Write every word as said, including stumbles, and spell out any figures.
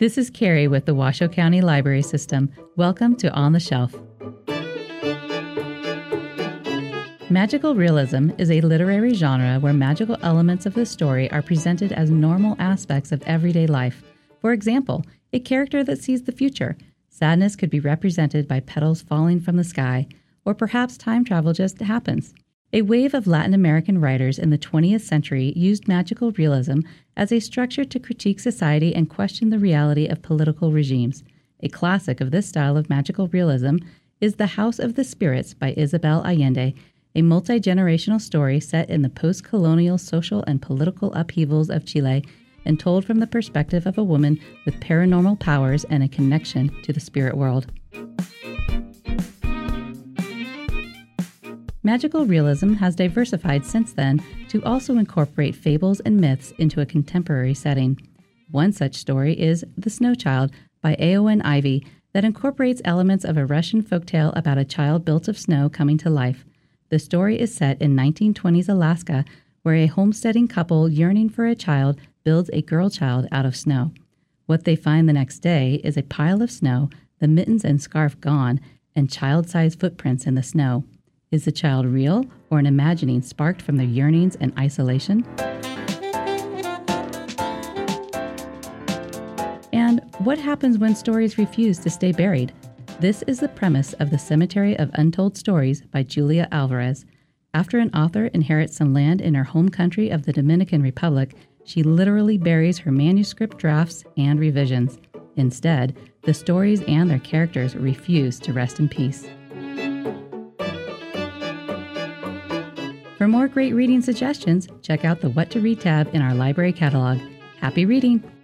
This is Carrie with the Washoe County Library System. Welcome to On the Shelf. Magical realism is a literary genre where magical elements of the story are presented as normal aspects of everyday life. For example, a character that sees the future. Sadness could be represented by petals falling from the sky, or perhaps time travel just happens. A wave of Latin American writers in the twentieth century used magical realism as a structure to critique society and question the reality of political regimes. A classic of this style of magical realism is The House of the Spirits by Isabel Allende, a multi-generational story set in the post-colonial social and political upheavals of Chile and told from the perspective of a woman with paranormal powers and a connection to the spirit world. Magical realism has diversified since then to also incorporate fables and myths into a contemporary setting. One such story is The Snow Child by Eowyn Ivey that incorporates elements of a Russian folktale about a child built of snow coming to life. The story is set in nineteen twenties Alaska, where a homesteading couple yearning for a child builds a girl child out of snow. What they find the next day is a pile of snow, the mittens and scarf gone, and child-sized footprints in the snow. Is the child real or an imagining sparked from their yearnings and isolation? And what happens when stories refuse to stay buried? This is the premise of The Cemetery of Untold Stories by Julia Alvarez. After an author inherits some land in her home country of the Dominican Republic, she literally buries her manuscript drafts and revisions. Instead, the stories and their characters refuse to rest in peace. For more great reading suggestions, check out the What to Read tab in our library catalog. Happy reading!